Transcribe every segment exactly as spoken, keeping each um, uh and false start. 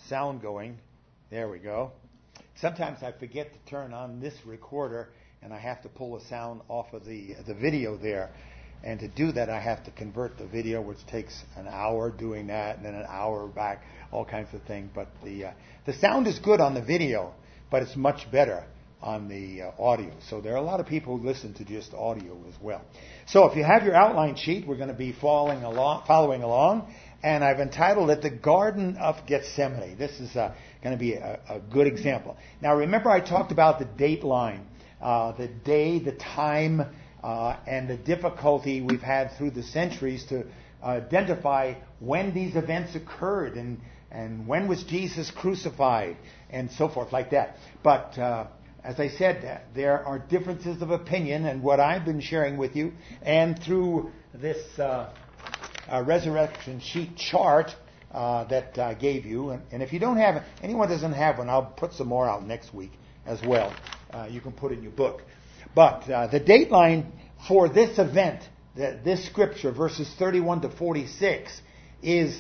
sound going. There we go. Sometimes I forget to turn on this recorder, and I have to pull the sound off of the the video there. And to do that, I have to convert the video, which takes an hour doing that, and then an hour back, all kinds of things. But the uh, the sound is good on the video, but it's much better on the uh, audio. So there are a lot of people who listen to just audio as well. So if you have your outline sheet, we're going to be following along, following along, and I've entitled it The Garden of Gethsemane. This is uh, going to be a, a good example. Now remember I talked about the date line, uh, the day, the time, uh, and the difficulty we've had through the centuries to uh, identify when these events occurred and, and when was Jesus crucified and so forth like that. But uh, as I said, there are differences of opinion, and what I've been sharing with you, and through this uh, uh, resurrection sheet chart uh, that I gave you, and, and if you don't have, anyone doesn't have one, I'll put some more out next week as well. Uh, you can put in your book. But uh, the date line for this event, the, this scripture, verses thirty-one to forty-six, is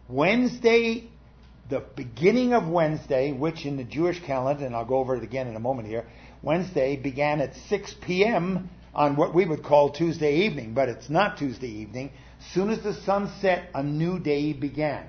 Wednesday, the beginning of Wednesday, which in the Jewish calendar, and I'll go over it again in a moment here, Wednesday began at six p.m. on what we would call Tuesday evening, but it's not Tuesday evening. As soon as the sun set, a new day began.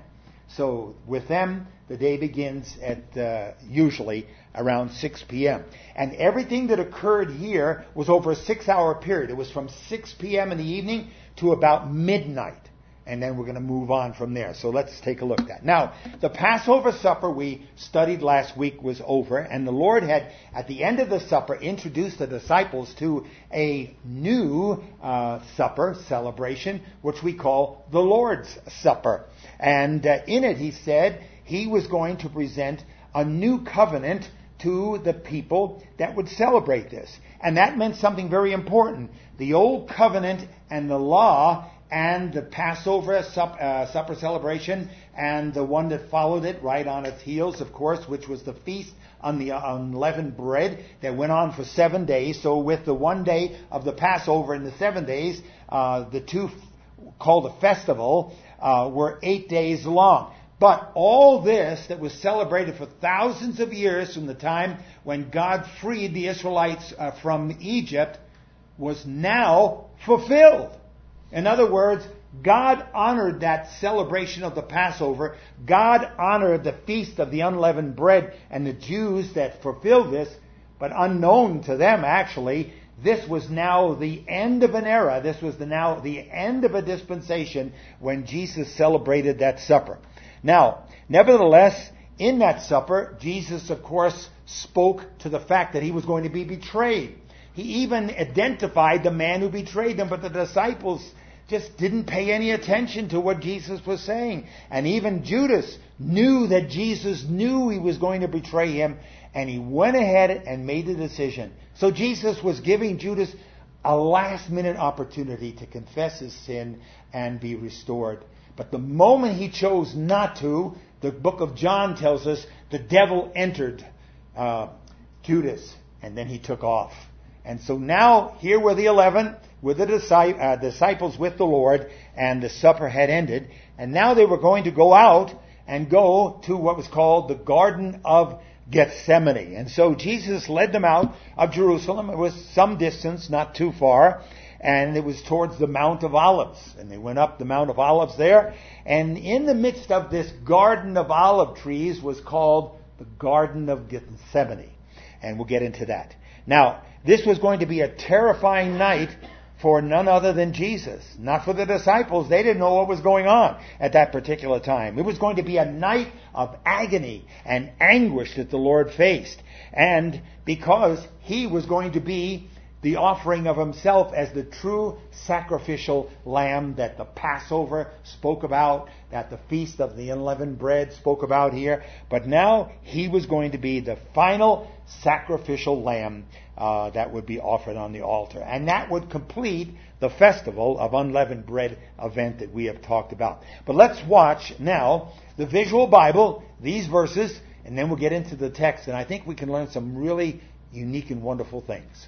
So with them, the day begins at uh, usually around six p.m. And everything that occurred here was over a six-hour period. It was from six p.m. in the evening to about midnight. And then we're going to move on from there. So let's take a look at that. Now, the Passover supper we studied last week was over, and the Lord had, at the end of the supper, introduced the disciples to a new uh, supper celebration, which we call the Lord's Supper. And uh, in it, he said he was going to present a new covenant to the people that would celebrate this. And that meant something very important. The old covenant and the law and the Passover sup, uh, supper celebration, and the one that followed it right on its heels, of course, which was the feast on the unleavened bread that went on for seven days. So with the one day of the Passover and the seven days, uh, the two f- called a festival, uh, were eight days long. But all this that was celebrated for thousands of years from the time when God freed the Israelites uh, from Egypt was now fulfilled. In other words, God honored that celebration of the Passover. God honored the feast of the unleavened bread, and the Jews that fulfilled this, but unknown to them actually, this was now the end of an era. This was the now the end of a dispensation when Jesus celebrated that supper. Now, nevertheless, in that supper, Jesus, of course, spoke to the fact that he was going to be betrayed. He even identified the man who betrayed him, but the disciples just didn't pay any attention to what Jesus was saying. And even Judas knew that Jesus knew he was going to betray him, and he went ahead and made the decision. So Jesus was giving Judas a last-minute opportunity to confess his sin and be restored. But the moment he chose not to, the book of John tells us, the devil entered uh, Judas, and then he took off. And so now, here were the eleven, with the disciples with the Lord, and the supper had ended. And now they were going to go out and go to what was called the Garden of Gethsemane. And so Jesus led them out of Jerusalem. It was some distance, not too far. And it was towards the Mount of Olives. And they went up the Mount of Olives there. And in the midst of this garden of olive trees was called the Garden of Gethsemane. And we'll get into that. Now, this was going to be a terrifying night for none other than Jesus. Not for the disciples. They didn't know what was going on at that particular time. It was going to be a night of agony and anguish that the Lord faced. And because he was going to be the offering of himself as the true sacrificial lamb that the Passover spoke about, that the Feast of the Unleavened Bread spoke about here. But now he was going to be the final sacrificial lamb uh, that would be offered on the altar. And that would complete the festival of unleavened bread event that we have talked about. But let's watch now the visual Bible, these verses, and then we'll get into the text. And I think we can learn some really unique and wonderful things.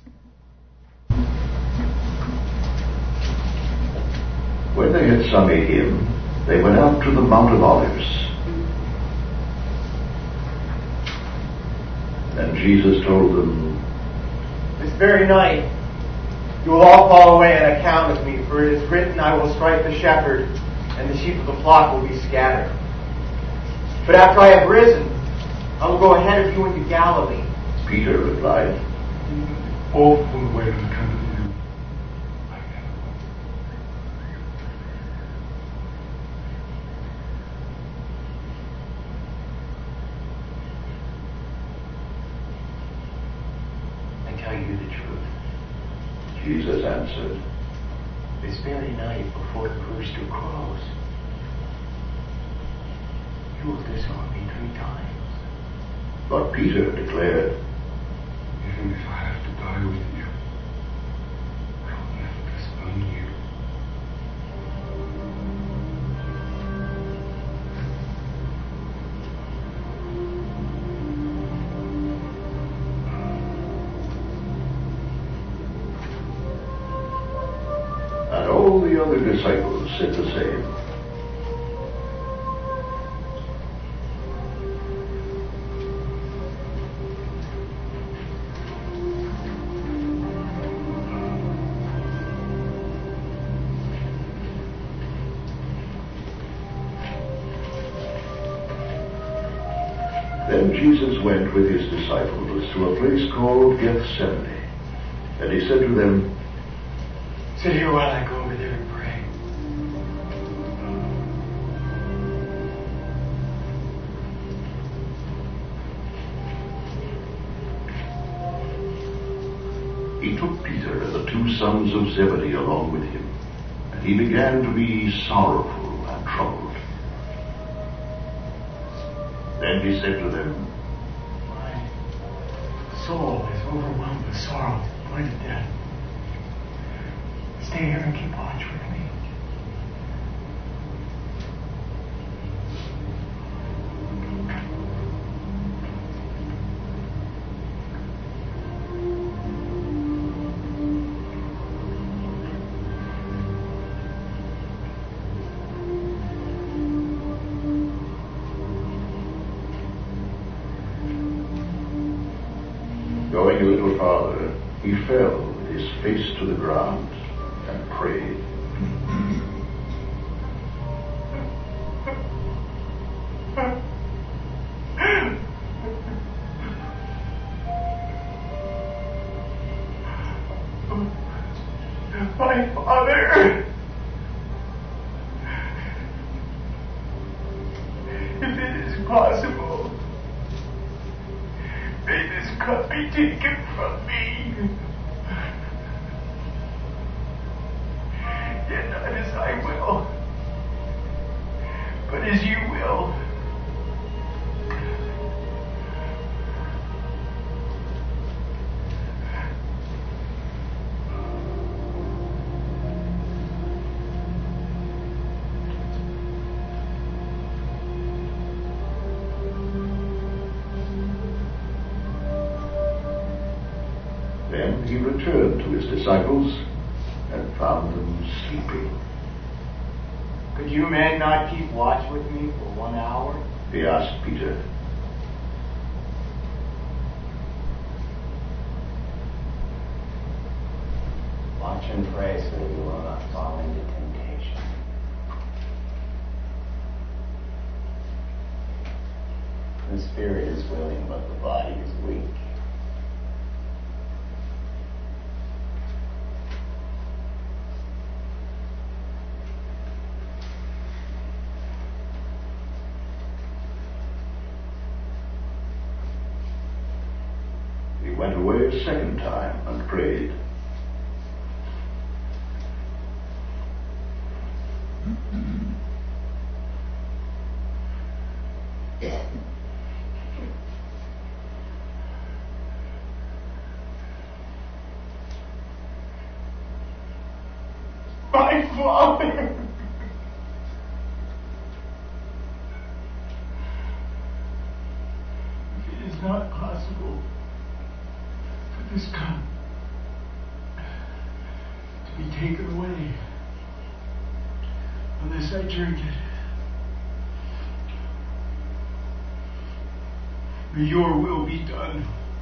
When they had sung a hymn, they went out to the Mount of Olives. And Jesus told them, This very night you will all fall away on account of me, for it is written, I will strike the shepherd, and the sheep of the flock will be scattered. But after I have risen, I will go ahead of you into Galilee. Peter replied, All the way to the country. Tell you the truth. Jesus answered, This very night before the rooster crows, you will disown me three times. But Peter declared, Even if I have to die with you, I will never disown you. and all the other disciples said the same. Then Jesus went with his disciples to a place called Gethsemane, and he said to them, Sit here while I go over there and pray. He took Peter and the two sons of Zebedee along with him, and he began to be sorrowful and troubled. Then he said to them, My soul is overwhelmed with sorrow to the point of death. Stay here and keep watch with me. Going a little farther, he fell with his face to the ground and prayed. My Father, if it is possible, may this cup be taken from me. Yet not as I will, but as you will. Then he returned to his disciples and found them sleeping. Could you men not keep watch with me for one hour? He asked Peter. Watch and pray so that you will not fall into temptation. The spirit is willing, but the body is weak. He went away a second time and prayed. My Father! If it is not possible for this cup to be taken away unless I drink it, may your will be done.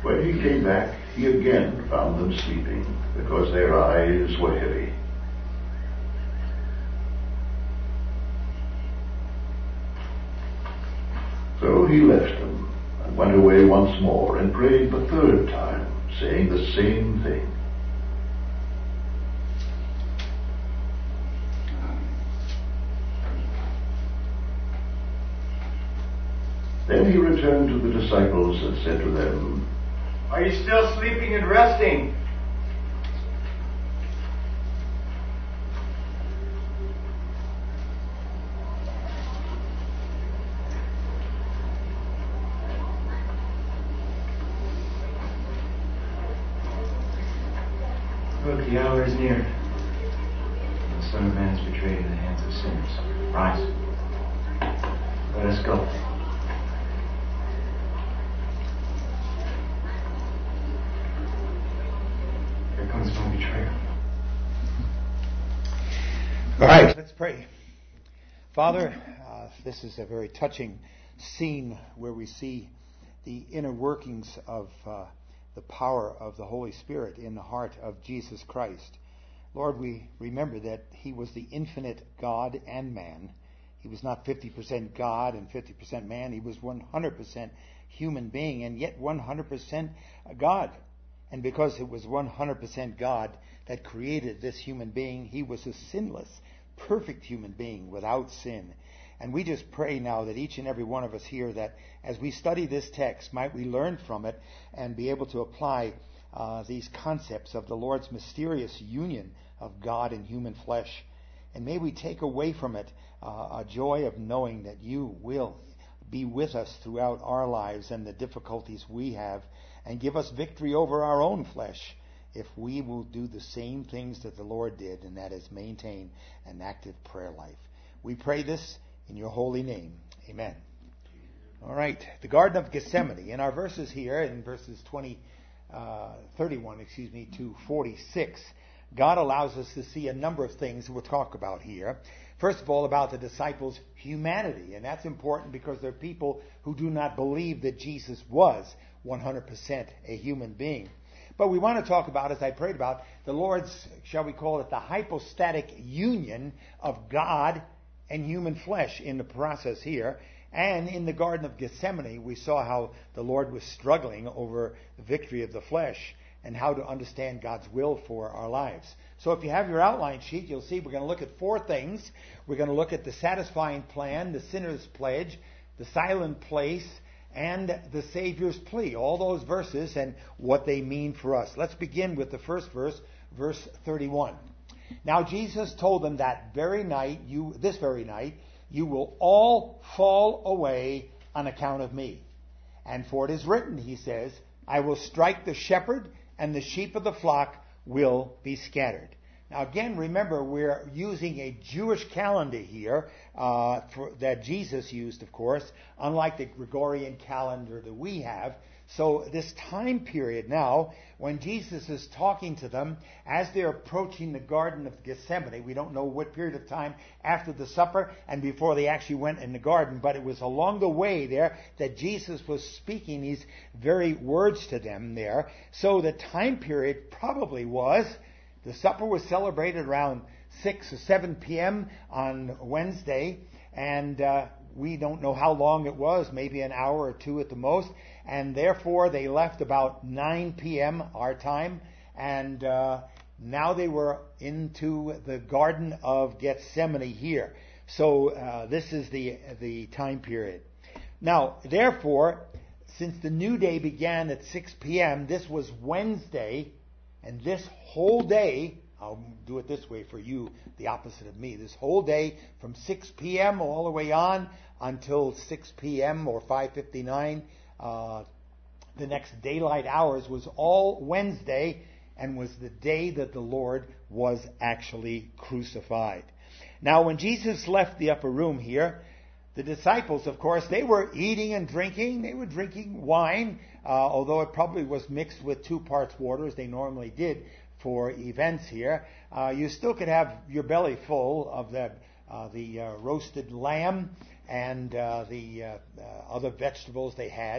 When he came back, he again found them sleeping, because their eyes were heavy. So he left them, and went away once more, and prayed the third time, saying the same thing. Then he returned to the disciples and said to them, Are you still sleeping and resting? Look, the hour is near. The Son of Man is betrayed in the hands of sinners. Rise. Let us go. Here comes my betrayer. All right, let's pray. Father, uh, this is a very touching scene where we see the inner workings of uh, the power of the Holy Spirit in the heart of Jesus Christ. Lord, we remember that he was the infinite God and man. He was not fifty percent God and fifty percent man. He was one hundred percent human being and yet one hundred percent God. And because it was one hundred percent God that created this human being, he was a sinless, perfect human being without sin. And we just pray now that each and every one of us here, that as we study this text, might we learn from it and be able to apply uh, these concepts of the Lord's mysterious union of God and human flesh. And may we take away from it uh, a joy of knowing that you will be with us throughout our lives and the difficulties we have, and give us victory over our own flesh if we will do the same things that the Lord did, and that is maintain an active prayer life. We pray this in your holy name. Amen. All right. The Garden of Gethsemane. In our verses here, in verses twenty, uh, thirty-one, excuse me, to forty-six, God allows us to see a number of things we'll talk about here. First of all, about the disciples' humanity. And that's important because there are people who do not believe that Jesus was one hundred percent a human being. But we want to talk about, as I prayed about, the Lord's, shall we call it, the hypostatic union of God and human flesh in the process here. And in the Garden of Gethsemane, we saw how the Lord was struggling over the victory of the flesh and how to understand God's will for our lives. So if you have your outline sheet, you'll see we're going to look at four things. We're going to look at the satisfying plan, the sinner's pledge, the silent place, and the Savior's plea. All those verses and what they mean for us. Let's begin with the first verse, verse thirty-one. Now Jesus told them that very night, you, this very night, you will all fall away on account of me. And for it is written, he says, I will strike the shepherd, and the sheep of the flock will be scattered. Now again, remember, we're using a Jewish calendar here uh, for, that Jesus used, of course, unlike the Gregorian calendar that we have. So this time period now, when Jesus is talking to them as they're approaching the Garden of Gethsemane, we don't know what period of time after the supper and before they actually went in the garden, but it was along the way there that Jesus was speaking these very words to them there. So the time period probably was, the supper was celebrated around six or seven p.m. on Wednesday, and uh, we don't know how long it was, maybe an hour or two at the most. And therefore, they left about nine p.m. our time, and uh, now they were into the Garden of Gethsemane here. So uh, this is the the time period. Now, therefore, since the new day began at six p.m., this was Wednesday, and this whole day, I'll do it this way for you, the opposite of me, this whole day from six p.m. all the way on until six p.m. or five fifty-nine, Uh, the next daylight hours was all Wednesday and was the day that the Lord was actually crucified. Now, when Jesus left the upper room here, the disciples, of course, they were eating and drinking. They were drinking wine, uh, although it probably was mixed with two parts water, as they normally did for events here. Uh, you still could have your belly full of the, uh, the uh, roasted lamb and uh, the uh, uh, other vegetables they had.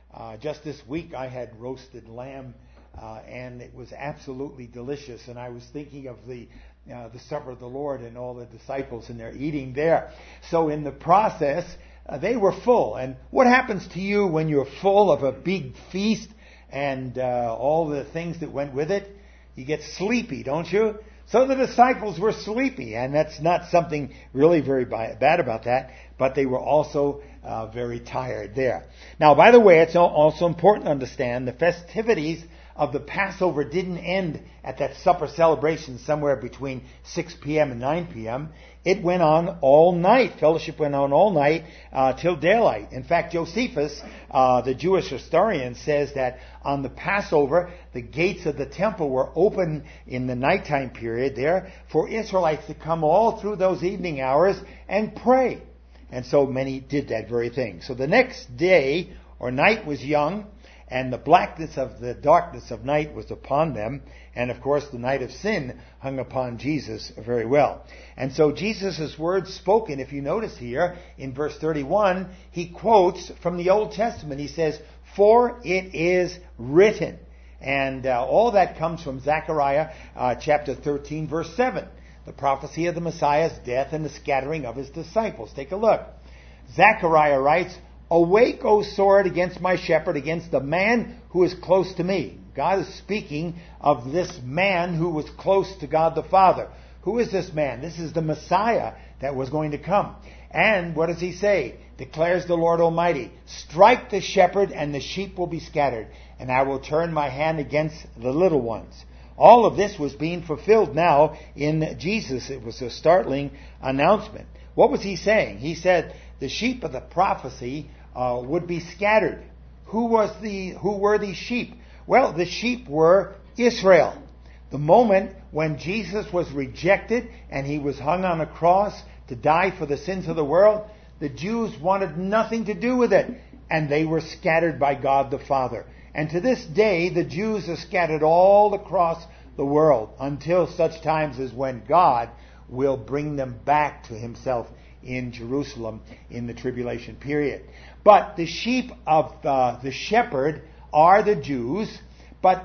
Uh, just this week I had roasted lamb, uh, and it was absolutely delicious. And I was thinking of the uh, the supper of the Lord and all the disciples, and they're eating there. So in the process, uh, they were full. And what happens to you when you're full of a big feast and uh, all the things that went with it? You get sleepy, don't you? So the disciples were sleepy, and that's not something really very bad about that, but they were also uh, very tired there. Now, by the way, it's also important to understand the festivities of the Passover didn't end at that supper celebration somewhere between six p.m. and nine p.m. It went on all night. Fellowship went on all night uh, till daylight. In fact, Josephus, uh, the Jewish historian, says that on the Passover, the gates of the temple were open in the nighttime period there for Israelites to come all through those evening hours and pray. And so many did that very thing. So the next day or night was young, and the blackness of the darkness of night was upon them. And of course, the night of sin hung upon Jesus very well. And so Jesus' words spoken, if you notice here in verse thirty-one, he quotes from the Old Testament. He says, "For it is written." And uh, all that comes from Zechariah uh, chapter thirteen, verse seven. The prophecy of the Messiah's death and the scattering of his disciples. Take a look. Zechariah writes, "Awake, O sword, against my shepherd, against the man who is close to me." God is speaking of this man who was close to God the Father. Who is this man? This is the Messiah that was going to come. And what does he say? Declares the Lord Almighty, "Strike the shepherd, and the sheep will be scattered, and I will turn my hand against the little ones." All of this was being fulfilled now in Jesus. It was a startling announcement. What was he saying? He said the sheep of the prophecy uh, would be scattered. Who was the? Who were these sheep? Well, the sheep were Israel. The moment when Jesus was rejected and he was hung on a cross to die for the sins of the world, the Jews wanted nothing to do with it, and they were scattered by God the Father. And to this day, the Jews are scattered all across the world until such times as when God will bring them back to himself in Jerusalem in the tribulation period. But the sheep of uh, the shepherd are the Jews, but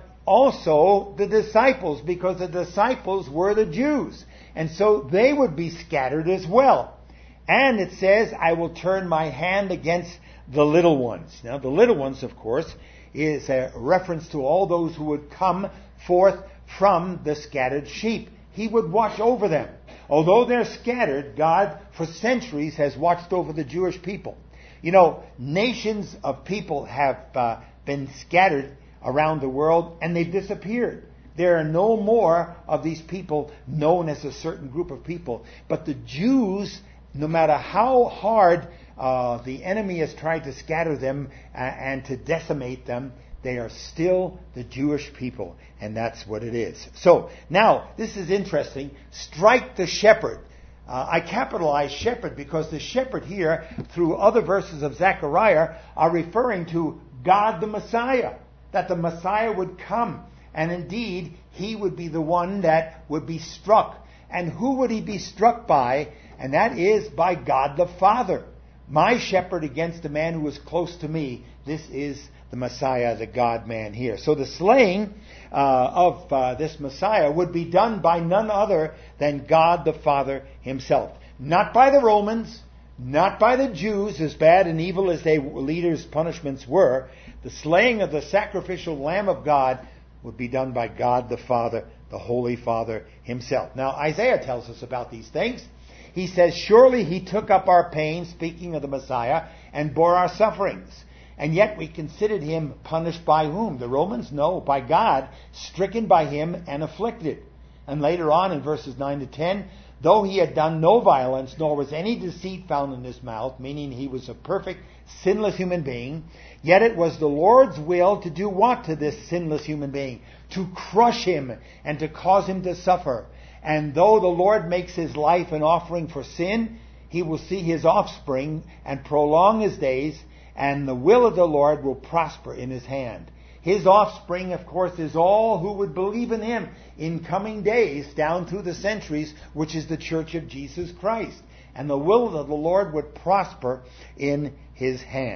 also the disciples, because the disciples were the Jews. And so they would be scattered as well. And it says, "I will turn my hand against the little ones." Now, the little ones, of course, is a reference to all those who would come forth from the scattered sheep. He would watch over them. Although they're scattered, God, for centuries, has watched over the Jewish people. You know, nations of people have uh, been scattered around the world, and they've disappeared. There are no more of these people known as a certain group of people. But the Jews, no matter how hard uh, the enemy has tried to scatter them uh, and to decimate them, they are still the Jewish people, and that's what it is. So, now, this is interesting. Strike the shepherd. Uh, I capitalize shepherd because the shepherd here, through other verses of Zechariah, are referring to God the Messiah. That the Messiah would come, and indeed, he would be the one that would be struck. And who would he be struck by? And that is by God the Father. My shepherd against a man who is close to me. This is the Messiah, the God-man here. So the slaying uh, of uh, this Messiah would be done by none other than God the Father himself. Not by the Romans, not by the Jews, as bad and evil as their leaders' punishments were. The slaying of the sacrificial Lamb of God would be done by God the Father, the Holy Father himself. Now, Isaiah tells us about these things. He says, "Surely he took up our pain," speaking of the Messiah, "and bore our sufferings. And yet we considered him punished by whom? The Romans? No, by God, stricken by him and afflicted." And later on in verses nine to ten, "Though he had done no violence, nor was any deceit found in his mouth," meaning he was a perfect, sinless human being, "yet it was the Lord's will to do what to this sinless human being? To crush him and to cause him to suffer. And though the Lord makes his life an offering for sin, he will see his offspring and prolong his days, and the will of the Lord will prosper in his hand." His offspring, of course, is all who would believe in him in coming days down through the centuries, which is the Church of Jesus Christ. And the will of the Lord would prosper in his hand.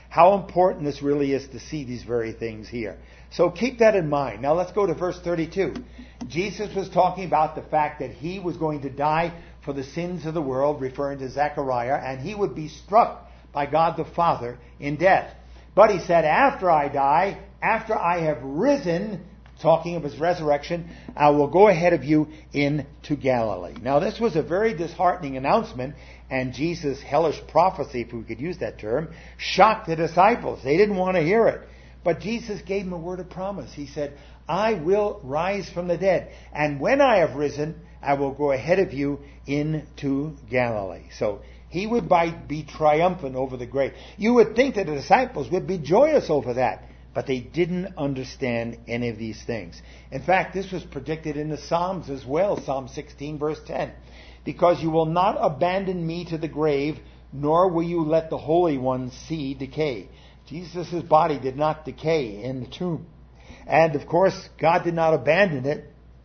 how important this really is to see these very things here. So keep that in mind. Now let's go to verse thirty-two. Jesus was talking about the fact that he was going to die for the sins of the world, referring to Zechariah, and he would be struck by God the Father in death. But he said, after I die, after I have risen, talking of his resurrection, I will go ahead of you into Galilee. Now this was a very disheartening announcement, and Jesus' hellish prophecy, if we could use that term, shocked the disciples. They didn't want to hear it. But Jesus gave them a word of promise. He said, I will rise from the dead, and when I have risen, I will go ahead of you into Galilee. So he would be triumphant over the grave. You would think that the disciples would be joyous over that, but they didn't understand any of these things. In fact, this was predicted in the Psalms as well, Psalm sixteen, verse ten. Because you will not abandon me to the grave, nor will you let the Holy One see decay. Jesus' body did not decay in the tomb. And of course, God did not abandon it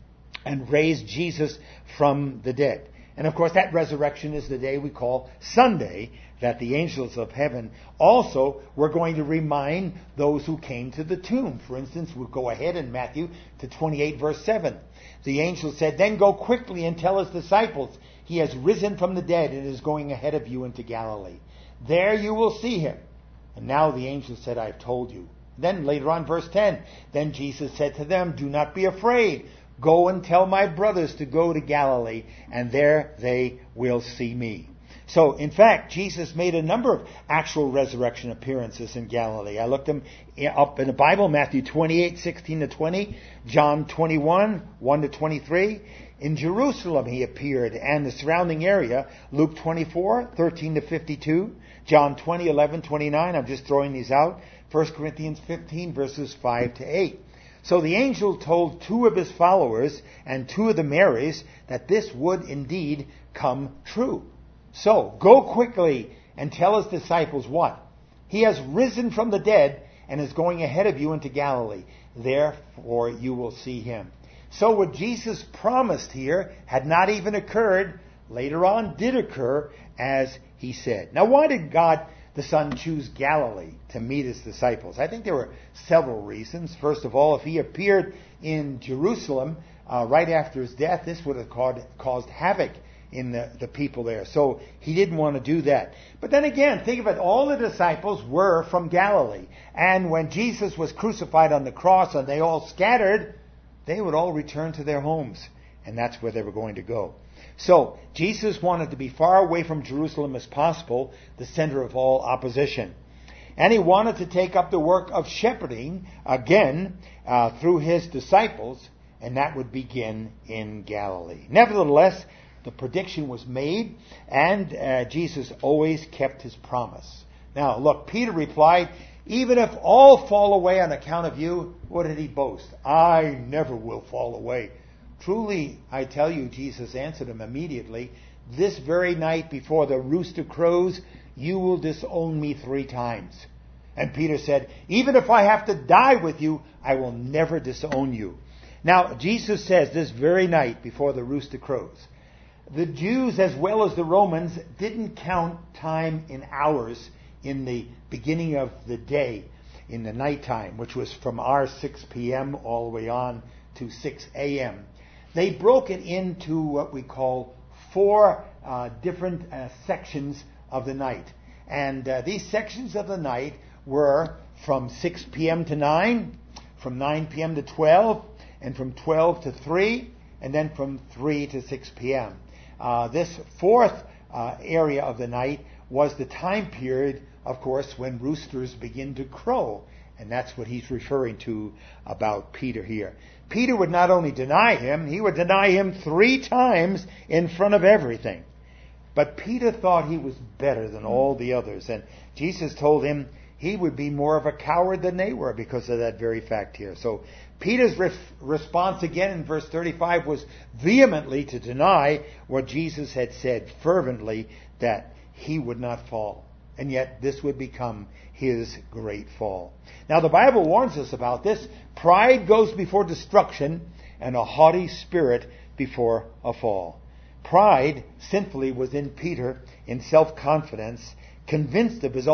and raised Jesus from the dead. And of course, that resurrection is the day we call Sunday, that the angels of heaven also were going to remind those who came to the tomb. For instance, we'll go ahead in Matthew to twenty-eight, verse seven. The angel said, then go quickly and tell his disciples, he has risen from the dead and is going ahead of you into Galilee. There you will see him. And now the angel said, I have told you. Then later on, verse ten, then Jesus said to them, do not be afraid. Go and tell my brothers to go to Galilee, and there they will see me. So, in fact, Jesus made a number of actual resurrection appearances in Galilee. I looked them up in the Bible, Matthew twenty-eight, sixteen to twenty, John twenty-one, one to twenty-three. In Jerusalem he appeared, and the surrounding area, Luke twenty-four, thirteen to fifty-two, John twenty, eleven, twenty-nine, I'm just throwing these out, First Corinthians fifteen, verses five to eight. So the angel told two of his followers and two of the Marys that this would indeed come true. So, go quickly and tell his disciples what? He has risen from the dead and is going ahead of you into Galilee. Therefore you will see him. So what Jesus promised here had not even occurred, later on did occur, as he said. Now why did God the Son choose Galilee to meet his disciples? I think there were several reasons. First of all, if he appeared in Jerusalem uh, right after his death, this would have caused, caused havoc in the, the people there. So he didn't want to do that. But then again, think of it, all the disciples were from Galilee. And when Jesus was crucified on the cross and they all scattered, they would all return to their homes. And that's where they were going to go. So Jesus wanted to be far away from Jerusalem as possible, the center of all opposition. And he wanted to take up the work of shepherding again uh, through his disciples, and that would begin in Galilee. Nevertheless, the prediction was made, and uh, Jesus always kept his promise. Now, look, Peter replied, even if all fall away on account of you, what did he boast? I never will fall away. Truly, I tell you, Jesus answered him immediately, this very night before the rooster crows, you will disown me three times. And Peter said, even if I have to die with you, I will never disown you. Now, Jesus says this very night before the rooster crows. The Jews, as well as the Romans, didn't count time in hours in the beginning of the day, in the nighttime, which was from our six p.m. all the way on to six a.m. They broke it into what we call four uh, different uh, sections of the night. And uh, these sections of the night were from six p.m. to nine, from nine p.m. to twelve, and from twelve to three, and then from three to six p.m. Uh, this fourth uh, area of the night was the time period, of course, when roosters begin to crow. And that's what he's referring to about Peter here. Peter would not only deny him, he would deny him three times in front of everything. But Peter thought he was better than all the others. And Jesus told him he would be more of a coward than they were because of that very fact here. So Peter's re- response again in verse thirty-five was vehemently to deny what Jesus had said fervently, that he would not fall. And yet this would become his great fall. Now the Bible warns us about this. Pride goes before destruction, and a haughty spirit before a fall. Pride sinfully was in Peter, in self-confidence, convinced of his own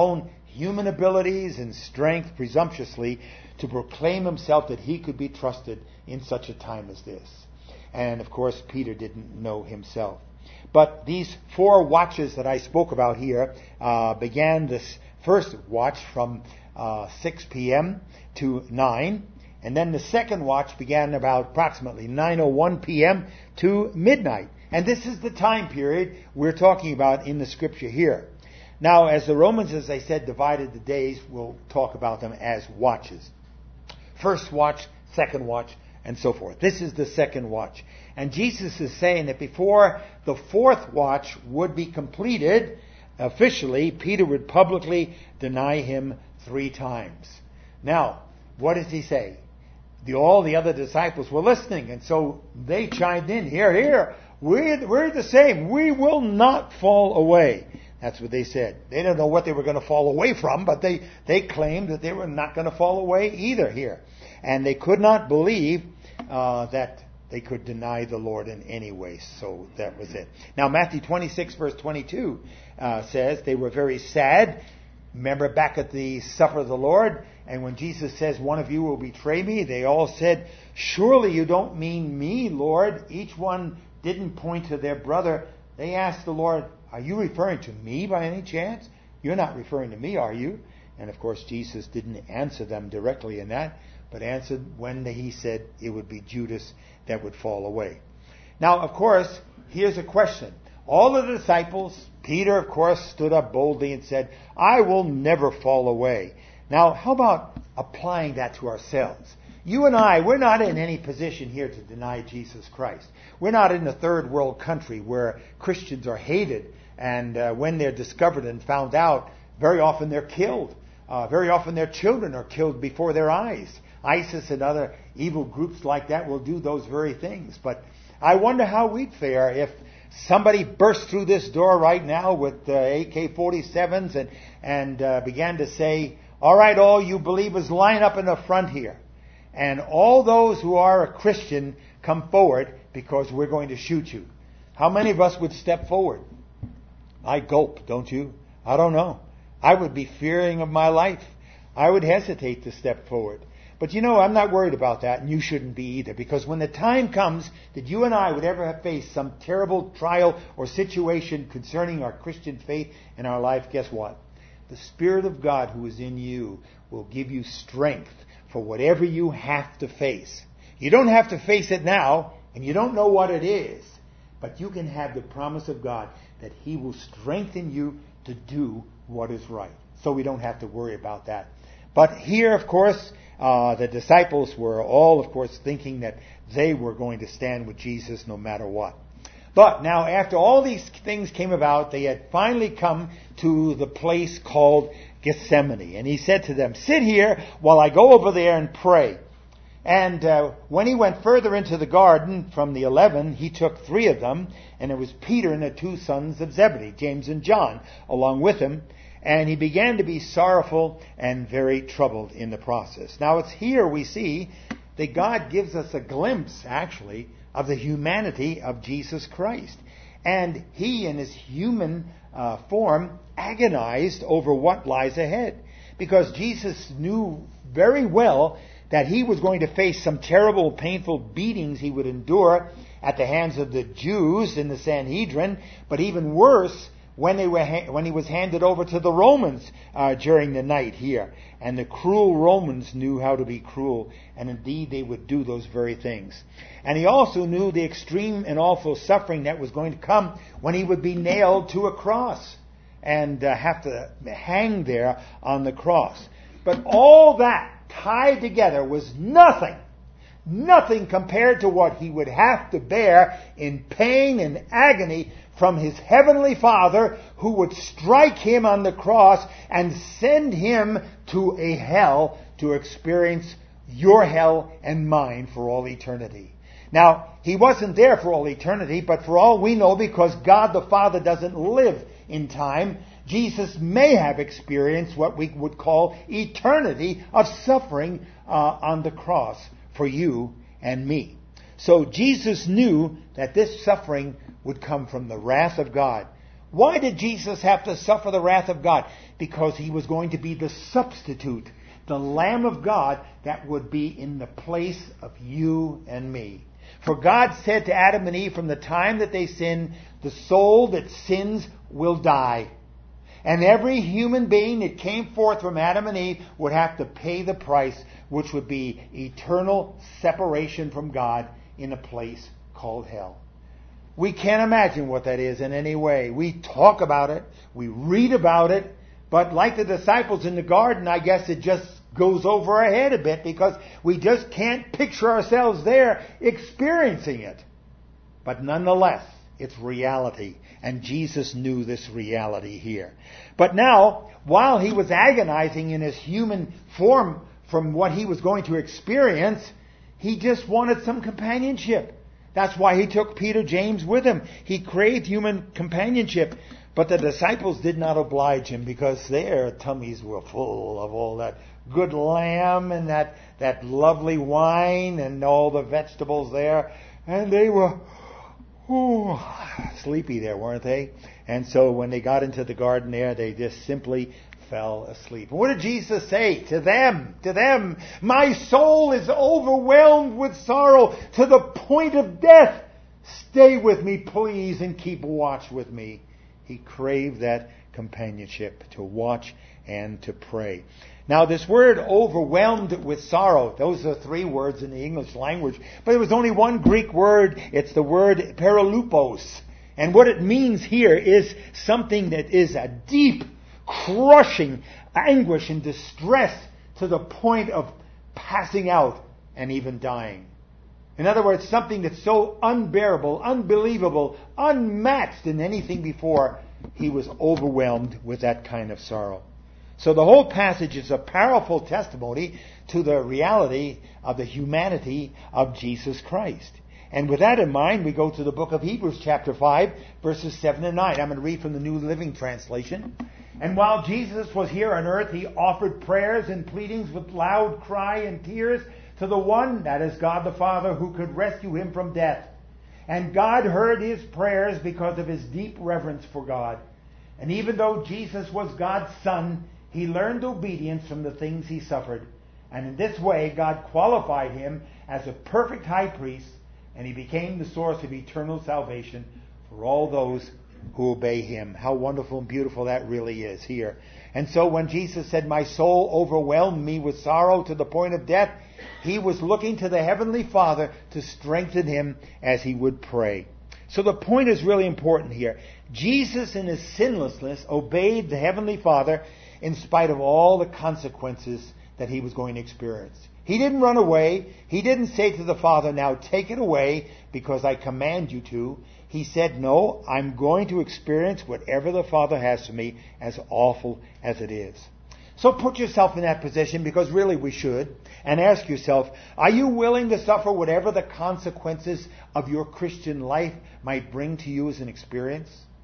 human abilities and strength presumptuously to proclaim himself that he could be trusted in such a time as this. And of course, Peter didn't know himself. But these four watches that I spoke about here uh, began this first watch from uh, six p.m. to nine. And then the second watch began about approximately nine oh one p.m. to midnight. And this is the time period we're talking about in the scripture here. Now, as the Romans, as I said, divided the days, we'll talk about them as watches. First watch, second watch, and so forth. This is the second watch. And Jesus is saying that before the fourth watch would be completed, officially, Peter would publicly deny him three times. Now, what does he say? The, all the other disciples were listening, and so they chimed in, here, here, we're, we're the same. We will not fall away. That's what they said. They didn't know what they were going to fall away from, but they, they claimed that they were not going to fall away either here. And they could not believe uh, that they could deny the Lord in any way. So that was it. Now Matthew twenty-six verse twenty-two uh, says they were very sad. Remember back at the supper of the Lord, and when Jesus says, one of you will betray me, they all said, surely you don't mean me, Lord. Each one didn't point to their brother. They asked the Lord, are you referring to me by any chance? You're not referring to me, are you? And of course, Jesus didn't answer them directly in that, but answered when he said it would be Judas that would fall away. Now, of course, here's a question. All of the disciples, Peter, of course, stood up boldly and said, I will never fall away. Now, how about applying that to ourselves? You and I, we're not in any position here to deny Jesus Christ. We're not in a third world country where Christians are hated, and uh, when they're discovered and found out, very often they're killed. Uh, very often their children are killed before their eyes. ISIS and other evil groups like that will do those very things. But I wonder how we'd fare if somebody burst through this door right now with uh, A K forty-sevens and, and uh, began to say, all right, all you believers, line up in the front here. And all those who are a Christian come forward because we're going to shoot you. How many of us would step forward? I gulp, don't you? I don't know. I would be fearing of my life. I would hesitate to step forward. But you know, I'm not worried about that, and you shouldn't be either, because when the time comes that you and I would ever have faced some terrible trial or situation concerning our Christian faith in our life, guess what? The Spirit of God who is in you will give you strength for whatever you have to face. You don't have to face it now, and you don't know what it is, but you can have the promise of God that He will strengthen you to do what is right. So we don't have to worry about that. But here, of course, uh, the disciples were all, of course, thinking that they were going to stand with Jesus no matter what. But now, after all these things came about, they had finally come to the place called Gethsemane. And He said to them, sit here while I go over there and pray. And uh, when He went further into the garden from the eleven, He took three of them, and it was Peter and the two sons of Zebedee, James and John, along with Him. And He began to be sorrowful and very troubled in the process. Now it's here we see that God gives us a glimpse, actually, of the humanity of Jesus Christ. And He, in His human uh, form, agonized over what lies ahead. Because Jesus knew very well that He was going to face some terrible, painful beatings He would endure at the hands of the Jews in the Sanhedrin, but even worse, when they were ha- when He was handed over to the Romans uh, during the night here. And the cruel Romans knew how to be cruel, and indeed they would do those very things. And He also knew the extreme and awful suffering that was going to come when He would be nailed to a cross and uh, have to hang there on the cross. But all that tied together was nothing, nothing compared to what He would have to bear in pain and agony from His heavenly Father, who would strike Him on the cross and send Him to a hell to experience your hell and mine for all eternity. Now, He wasn't there for all eternity, but for all we know, because God the Father doesn't live in time, Jesus may have experienced what we would call eternity of suffering uh, on the cross for you and me. So Jesus knew that this suffering would come from the wrath of God, Why did Jesus have to suffer the wrath of God? Because he was going to be the substitute, the Lamb of God that would be in the place of you and me. For God said to Adam and Eve, from the time that they sin, the soul that sins will die. And every human being that came forth from Adam and Eve would have to pay the price, which would be eternal separation from God in a place called hell. We can't imagine what that is in any way. We talk about it, we read about it, but like the disciples in the garden, I guess it just goes over our head a bit because we just can't picture ourselves there experiencing it. But nonetheless, it's reality. And Jesus knew this reality here. But now, while he was agonizing in his human form from what he was going to experience, he just wanted some companionship. That's why he took Peter, James with him. He craved human companionship. But the disciples did not oblige him because their tummies were full of all that good lamb and that, that lovely wine and all the vegetables there. And they were ooh, sleepy there, weren't they? And so when they got into the garden there, they just simply fell asleep. What did Jesus say to them? To them, my soul is overwhelmed with sorrow to the point of death. Stay with me, please, and keep watch with me. He craved that companionship, to watch and to pray. Now, this word overwhelmed with sorrow, those are three words in the English language, but there was only one Greek word. It's the word paralupos. And what it means here is something that is a deep, crushing anguish and distress to the point of passing out and even dying. In other words, something that's so unbearable, unbelievable, unmatched in anything before. He was overwhelmed with that kind of sorrow. So the whole passage is a powerful testimony to the reality of the humanity of Jesus Christ. And with that in mind, we go to the book of Hebrews chapter five, verses seven and nine. I'm going to read from the New Living Translation. And while Jesus was here on earth, he offered prayers and pleadings with loud cry and tears to the one, that is God the Father, who could rescue him from death. And God heard his prayers because of his deep reverence for God. And even though Jesus was God's Son, he learned obedience from the things he suffered. And in this way, God qualified him as a perfect high priest, and he became the source of eternal salvation for all those who obey him. How wonderful and beautiful that really is here. And so when Jesus said, my soul overwhelmed me with sorrow to the point of death, he was looking to the Heavenly Father to strengthen him as he would pray. So the point is really important here. Jesus in his sinlessness obeyed the Heavenly Father in spite of all the consequences that he was going to experience. He didn't run away. He didn't say to the Father, now take it away because I command you to. He said, no, I'm going to experience whatever the Father has for me, as awful as it is. So put yourself in that position, because really we should, and ask yourself, are you willing to suffer whatever the consequences of your Christian life might bring to you as an experience?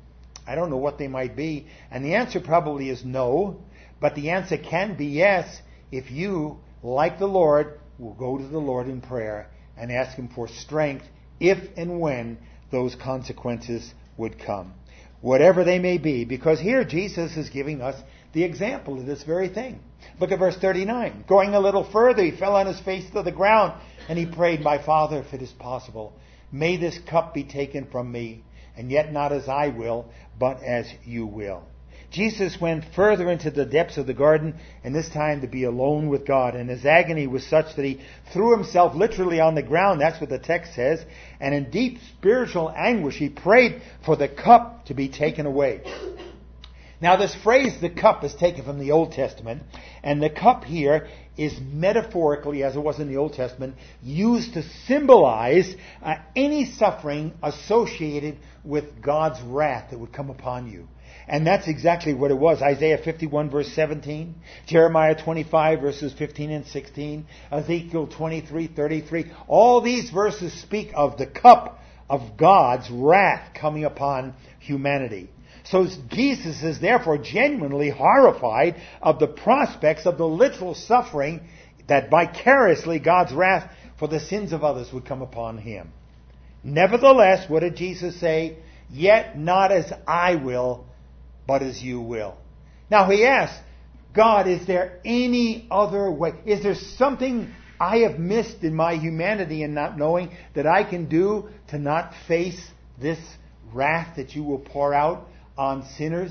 I don't know what they might be. And the answer probably is no, but the answer can be yes if you, like the Lord, will go to the Lord in prayer and ask him for strength if and when those consequences would come. Whatever they may be, because here Jesus is giving us the example of this very thing. Look at verse thirty-nine. Going a little further, he fell on his face to the ground, and he prayed, my Father, if it is possible, may this cup be taken from me, and yet not as I will, but as you will. Jesus went further into the depths of the garden, and this time to be alone with God. And his agony was such that he threw himself literally on the ground. That's what the text says. And in deep spiritual anguish, he prayed for the cup to be taken away. Now this phrase, the cup, is taken from the Old Testament. And the cup here is metaphorically, as it was in the Old Testament, used to symbolize uh, any suffering associated with God's wrath that would come upon you. And that's exactly what it was. Isaiah fifty-one verse seventeen, Jeremiah twenty-five verses fifteen and sixteen, Ezekiel twenty-three thirty-three. All these verses speak of the cup of God's wrath coming upon humanity. So Jesus is therefore genuinely horrified of the prospects of the literal suffering that vicariously God's wrath for the sins of others would come upon him. Nevertheless, what did Jesus say? Yet not as I will, but as you will. Now he asks, God, is there any other way? Is there something I have missed in my humanity and not knowing that I can do to not face this wrath that you will pour out on sinners?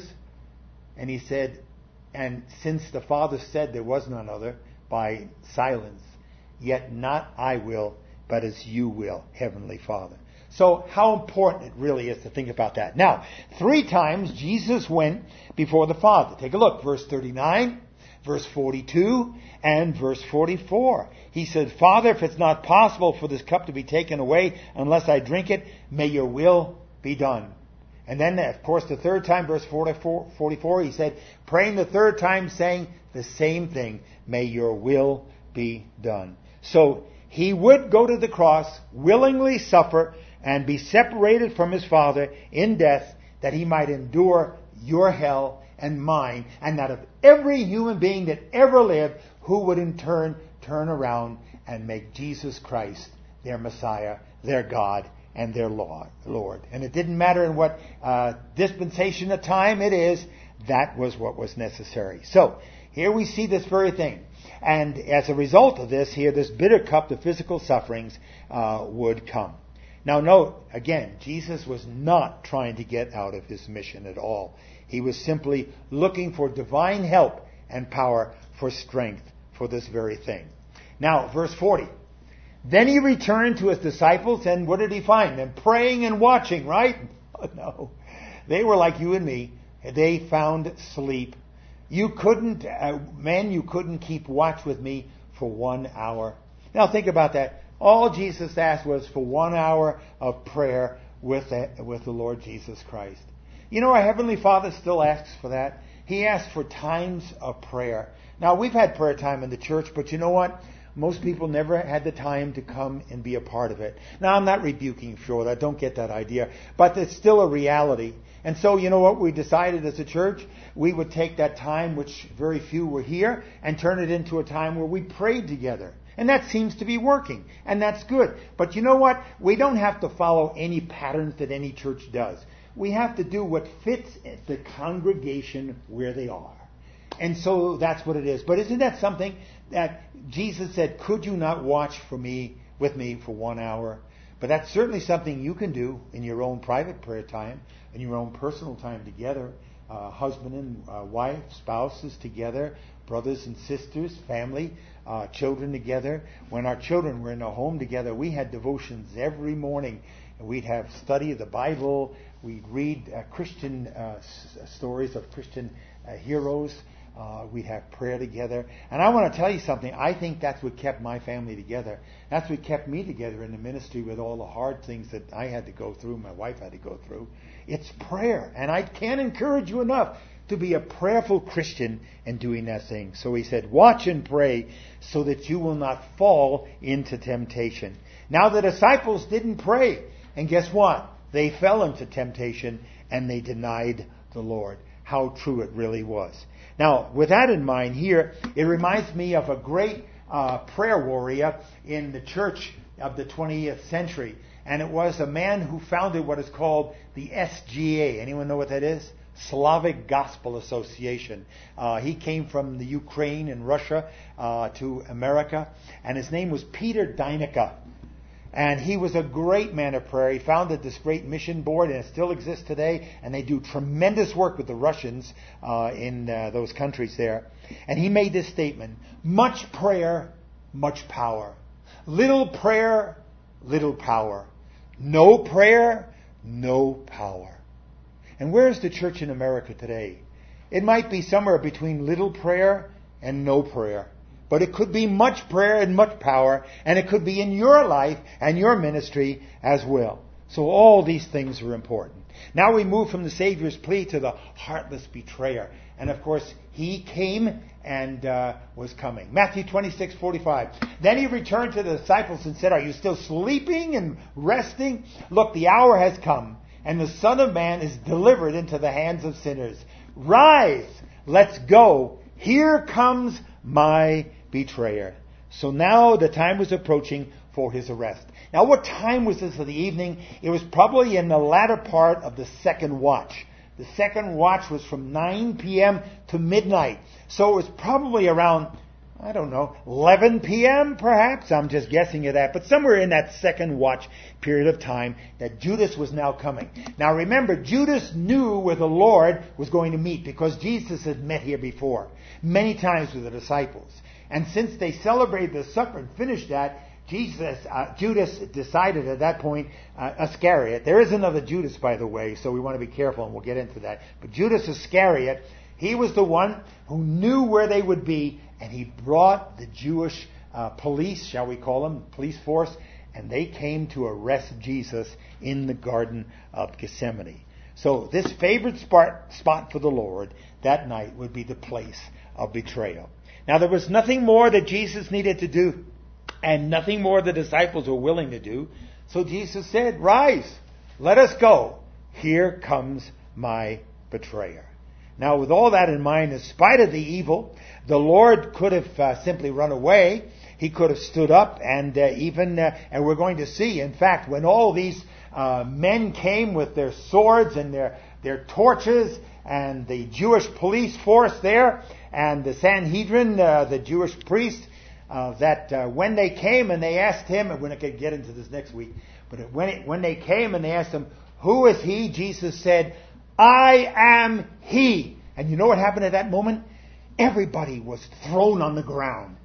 And he said, and since the Father said there was none other, by silence, yet not I will, but as you will, Heavenly Father. So how important it really is to think about that. Now, three times Jesus went before the Father. Take a look, verse thirty-nine, verse forty-two, and verse forty-four. He said, Father, if it's not possible for this cup to be taken away unless I drink it, may your will be done. And then, of course, the third time, verse forty-four, forty-four, he said, praying the third time, saying the same thing, may your will be done. So he would go to the cross, willingly suffer, and be separated from his Father in death, that he might endure your hell and mine, and that of every human being that ever lived, who would in turn turn around and make Jesus Christ their Messiah, their God, and their Lord. And it didn't matter in what uh, dispensation of time it is, that was what was necessary. So, here we see this very thing. And as a result of this, here, this bitter cup, the physical sufferings, uh, would come. Now note, again, Jesus was not trying to get out of his mission at all. He was simply looking for divine help and power for strength for this very thing. Now, verse forty. Then he returned to his disciples, and what did he find? Them praying and watching, right? Oh, no. They were like you and me. They found sleep. You couldn't, uh, men, you couldn't keep watch with me for one hour. Now think about that. All Jesus asked was for one hour of prayer with the, with the Lord Jesus Christ. You know, our Heavenly Father still asks for that. He asks for times of prayer. Now, we've had prayer time in the church, but you know what? Most people never had the time to come and be a part of it. Now, I'm not rebuking you for that. Don't get that idea. But it's still a reality. And so, you know what? We decided as a church, we would take that time, which very few were here, and turn it into a time where we prayed together. And that seems to be working. And that's good. But you know what? We don't have to follow any patterns that any church does. We have to do what fits the congregation where they are. And so that's what it is. But isn't that something that Jesus said, could you not watch for me, with me for one hour? But that's certainly something you can do in your own private prayer time, in your own personal time together, uh, husband and uh, wife, spouses together, brothers and sisters, family, uh, children together. When our children were in a home together, we had devotions every morning. And we'd have study of the Bible. We'd read uh, Christian uh, s- stories of Christian uh, heroes. Uh, we'd have prayer together. And I want to tell you something. I think that's what kept my family together. That's what kept me together in the ministry with all the hard things that I had to go through, my wife had to go through. It's prayer. And I can't encourage you enough to be a prayerful Christian in doing that thing. So he said, watch and pray so that you will not fall into temptation. Now the disciples didn't pray. And guess what? They fell into temptation and they denied the Lord. How true it really was. Now, with that in mind here, it reminds me of a great uh, prayer warrior in the church of the twentieth century. And it was a man who founded what is called the S G A. Anyone know what that is? Slavic Gospel Association. Uh, he came from the Ukraine and Russia uh, to America. And his name was Peter Deinica. And he was a great man of prayer. He founded this great mission board, and it still exists today. And they do tremendous work with the Russians uh, in uh, those countries there. And he made this statement: much prayer, much power. Little prayer, little power. No prayer, no power. And where's the church in America today? It might be somewhere between little prayer and no prayer. But it could be much prayer and much power, and it could be in your life and your ministry as well. So all these things are important. Now we move from the Savior's plea to the heartless betrayer. And of course, he came and uh, was coming. Matthew twenty-six forty-five. Then he returned to the disciples and said, are you still sleeping and resting? Look, the hour has come, and the Son of Man is delivered into the hands of sinners. Rise, let's go. Here comes my betrayer. So now the time was approaching for his arrest. Now, what time was this of the evening? It was probably in the latter part of the second watch. The second watch was from nine p.m. to midnight. So it was probably around, I don't know, eleven p.m. perhaps. I'm just guessing at that. But somewhere in that second watch period of time that Judas was now coming. Now remember, Judas knew where the Lord was going to meet because Jesus had met here before, many times with the disciples. And since they celebrated the supper and finished that, Jesus, uh, Judas decided at that point, uh, Iscariot, there is another Judas, by the way, so we want to be careful and we'll get into that. But Judas Iscariot, he was the one who knew where they would be, and he brought the Jewish uh, police, shall we call them, police force, and they came to arrest Jesus in the Garden of Gethsemane. So this favorite spot, spot for the Lord that night would be the place of betrayal. Now there was nothing more that Jesus needed to do, and nothing more the disciples were willing to do. So Jesus said, "Rise, let us go. Here comes my betrayer." Now with all that in mind, in spite of the evil, the Lord could have uh, simply run away. He could have stood up and uh, even, uh, and we're going to see, in fact, when all these uh, men came with their swords and their, their torches and the Jewish police force there and the Sanhedrin, uh, the Jewish priest, Uh, that uh, when they came and they asked him, and we're not going to get into this next week, but when it, when they came and they asked him, "Who is he?" Jesus said, "I am he." And you know what happened at that moment? Everybody was thrown on the ground.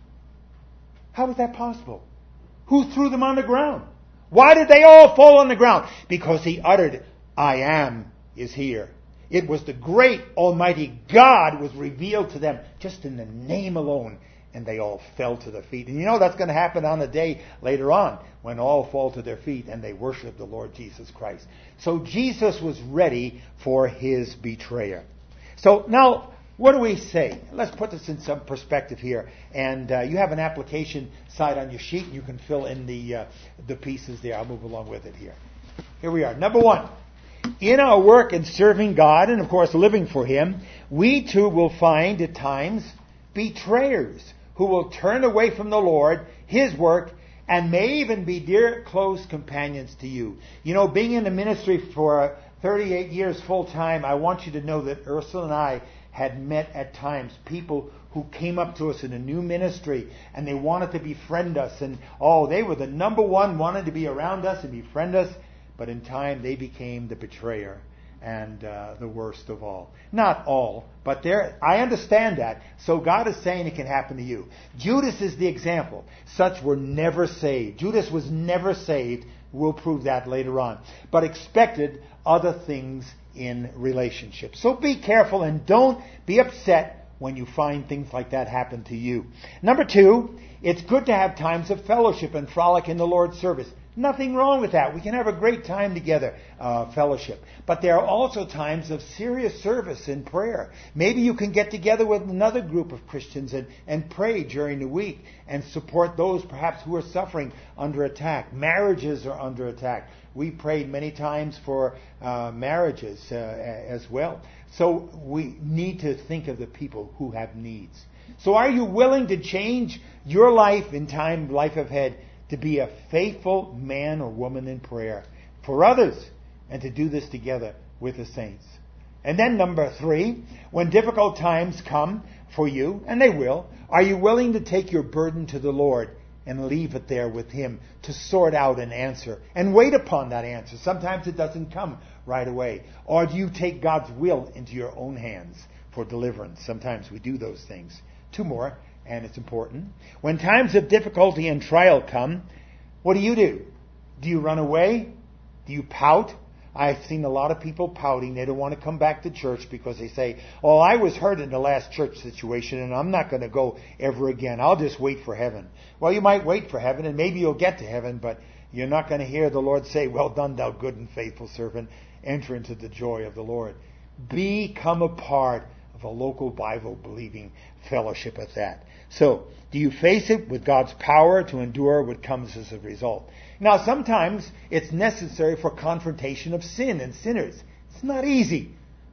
How was that possible? Who threw them on the ground? Why did they all fall on the ground? Because he uttered, "I am is here." It was the great Almighty God was revealed to them just in the name alone. And they all fell to their feet. And you know that's going to happen on a day later on when all fall to their feet and they worship the Lord Jesus Christ. So Jesus was ready for his betrayer. So now, what do we say? Let's put this in some perspective here. And uh, you have an application side on your sheet. You can fill in the uh, the pieces there. I'll move along with it here. Here we are. Number one. In our work in serving God and, of course, living for him, we too will find at times betrayers who will turn away from the Lord, his work, and may even be dear, close companions to you. You know, being in the ministry for thirty-eight years full time, I want you to know that Ursula and I had met at times people who came up to us in a new ministry and they wanted to befriend us. And, oh, they were the number one, wanted to be around us and befriend us. But in time, they became the betrayer and uh, the worst of all. Not all, but there. I understand that. So God is saying it can happen to you. Judas is the example. Such were never saved. Judas was never saved. We'll prove that later on. But expected other things in relationships. So be careful and don't be upset when you find things like that happen to you. Number two, it's good to have times of fellowship and frolic in the Lord's service. Nothing wrong with that. We can have a great time together, uh, fellowship. But there are also times of serious service and prayer. Maybe you can get together with another group of Christians and, and pray during the week and support those perhaps who are suffering under attack. Marriages are under attack. We prayed many times for uh, marriages uh, as well. So we need to think of the people who have needs. So are you willing to change your life in time, life ahead, to be a faithful man or woman in prayer for others and to do this together with the saints? And then number three, when difficult times come for you, and they will, are you willing to take your burden to the Lord and leave it there with him to sort out an answer and wait upon that answer? Sometimes it doesn't come right away. Or do you take God's will into your own hands for deliverance? Sometimes we do those things. Two more. And it's important. When times of difficulty and trial come, what do you do? Do you run away? Do you pout? I've seen a lot of people pouting. They don't want to come back to church because they say, "Oh, I was hurt in the last church situation and I'm not going to go ever again. I'll just wait for heaven." Well, you might wait for heaven and maybe you'll get to heaven, but you're not going to hear the Lord say, "Well done, thou good and faithful servant. Enter into the joy of the Lord." Become a part of a local Bible-believing fellowship at that. So, do you face it with God's power to endure what comes as a result? Now, sometimes it's necessary for confrontation of sin and sinners. It's not easy,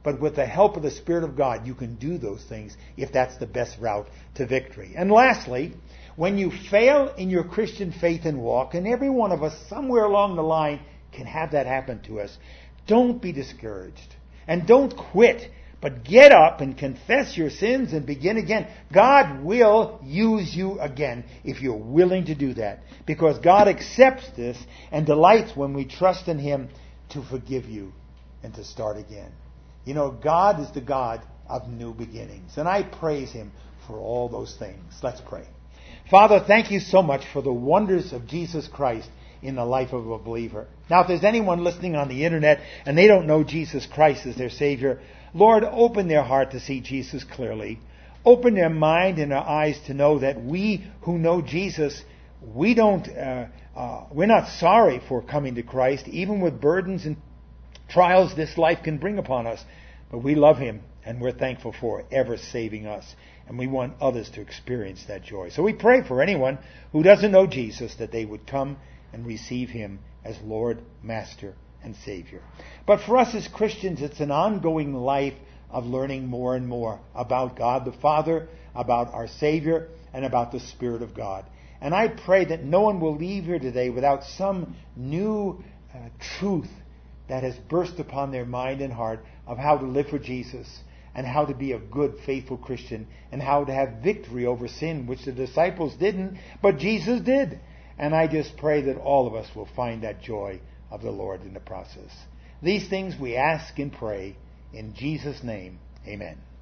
But with the help of the Spirit of God, you can do those things if that's the best route to victory. And lastly, when you fail in your Christian faith and walk, and every one of us somewhere along the line can have that happen to us, don't be discouraged. And don't quit, but get up and confess your sins and begin again. God will use you again if you're willing to do that, because God accepts this and delights when we trust in Him to forgive you and to start again. You know, God is the God of new beginnings, and I praise Him for all those things. Let's pray. Father, thank you so much for the wonders of Jesus Christ in the life of a believer. Now, if there's anyone listening on the internet and they don't know Jesus Christ as their Savior, Lord, open their heart to see Jesus clearly. Open their mind and their eyes to know that we who know Jesus, we don't, uh, uh, we're not sorry for coming to Christ, even with burdens and trials this life can bring upon us. But we love Him, and we're thankful for ever saving us. And we want others to experience that joy. So we pray for anyone who doesn't know Jesus, that they would come and receive Him as Lord, Master, and Savior. But for us as Christians, it's an ongoing life of learning more and more about God the Father, about our Savior, and about the Spirit of God. And I pray that no one will leave here today without some new uh, truth that has burst upon their mind and heart of how to live for Jesus, and how to be a good, faithful Christian, and how to have victory over sin, which the disciples didn't, but Jesus did. And I just pray that all of us will find that joy of the Lord in the process. These things we ask and pray in Jesus' name. Amen.